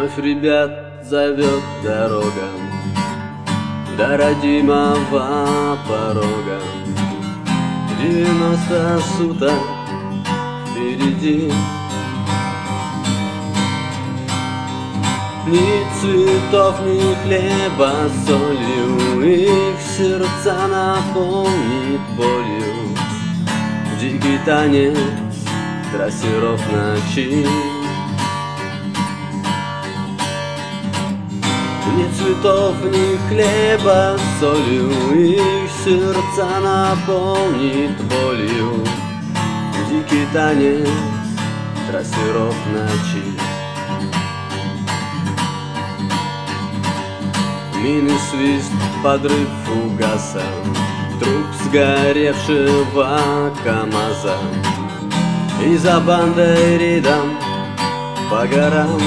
Вновь ребят зовет дорога до родимого порога. 90 суток впереди. Ни цветов, ни хлеба с солью, их сердца наполнит болью. Дикий танец трассеров ночи. Ни цветов, ни хлеба с солью, их сердца наполнит болью. Дикий танец трассеров ночи. Мины, свист, подрыв фугаса, труп сгоревшего КамАЗа. И за бандой рядом по горам.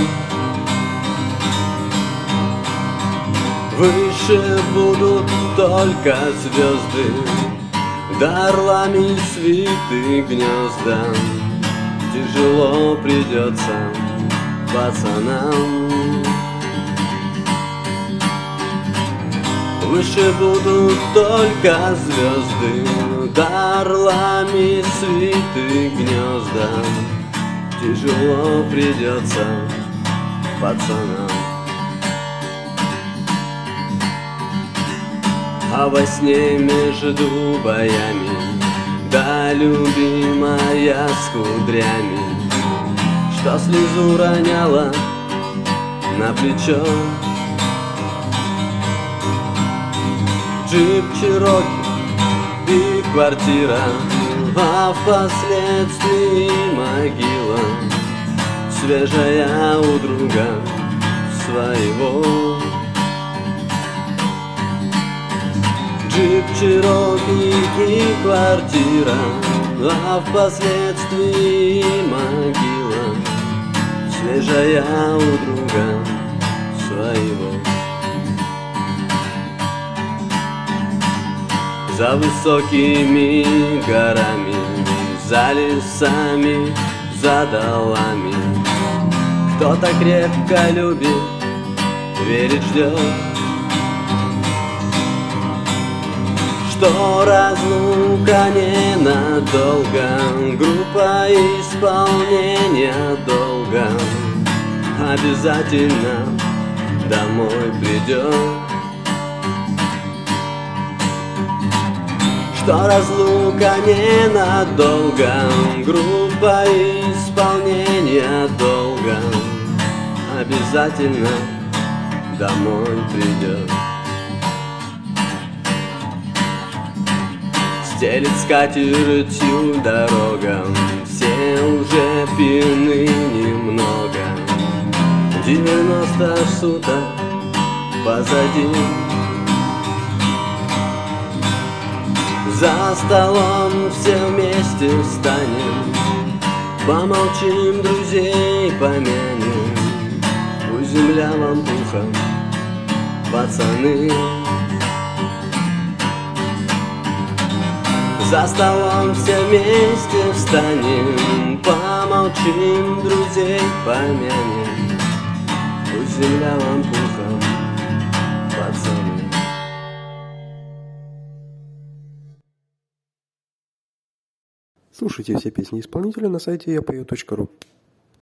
Выше будут только звезды, да орлами свиты гнезда. Тяжело придется пацанам. Выше будут только звезды, да орлами свиты гнезда. Тяжело придется пацанам. А во сне между боями, да любимая с кудрями, что слезу роняла на плечо. Джип Чероки и квартира, а впоследствии могила, свежая у друга своего. Джип Чероки и квартира, а впоследствии могила, свежая у друга своего. За высокими горами, за лесами, за долами кто-то крепко любит, верит, ждет, что разлука ненадолго, группа исполнения долга обязательно домой придет. Что разлука ненадолго, группа исполнения долга обязательно домой придет. Стелит скатертью дорога, все уже пьяны немного. 90 суток позади. За столом все вместе встанем, помолчим, друзей помянем. Пусть земля вам пухом, пацаны. За столом все вместе встанем, помолчим, друзей помянем. Пусть земля вам пухом, пацаны. Слушайте все песни исполнителя на сайте yapою.ru.